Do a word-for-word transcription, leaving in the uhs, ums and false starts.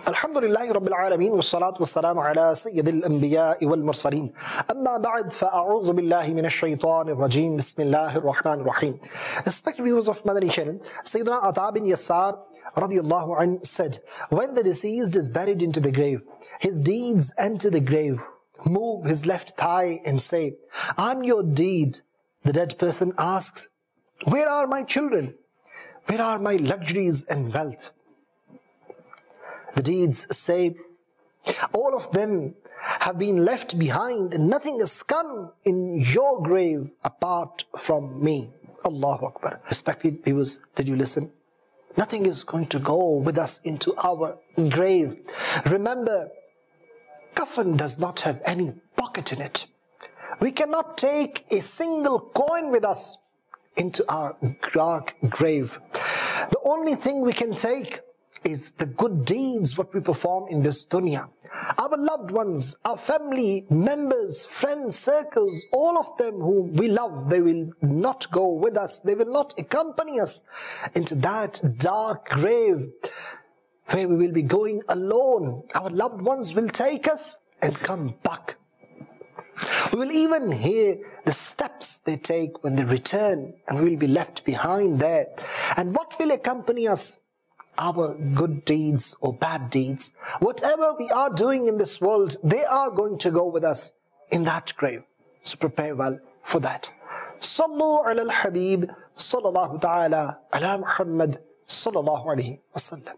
Alhamdulillahi Rabbil Alameen wa salatu wa salamu ala Sayyidil Anbiya wal Mursaleen. Amma ba'd, fa'a'udhu billahi minash shaitanir rajeem. Bismillahir Rahmanir Rahim. Respected viewers of Madani channel, Sayyidina Ata bin Yasar radiyallahu anhu said, when the deceased is buried into the grave, his deeds enter the grave, move his left thigh and say, I'm your deed. The dead person asks, where are my children? Where are my luxuries and wealth? The deeds say, all of them have been left behind and nothing has come in your grave apart from me. Allahu Akbar. Respected viewers, did you listen? Nothing is going to go with us into our grave. Remember, coffin does not have any pocket in it. We cannot take a single coin with us into our dark grave. The only thing we can take is the good deeds what we perform in this dunya. Our loved ones, our family members, friends, circles, all of them whom we love, they will not go with us. They will not accompany us into that dark grave where we will be going alone. Our loved ones will take us and come back. We will even hear the steps they take when they return, and we will be left behind there. And what will accompany us? Our good deeds or bad deeds. Whatever we are doing in this world, they are going to go with us in that grave. So prepare well for that. Sallu ala al-Habib, sallallahu ta'ala ala Muhammad, sallallahu alayhi wa sallam.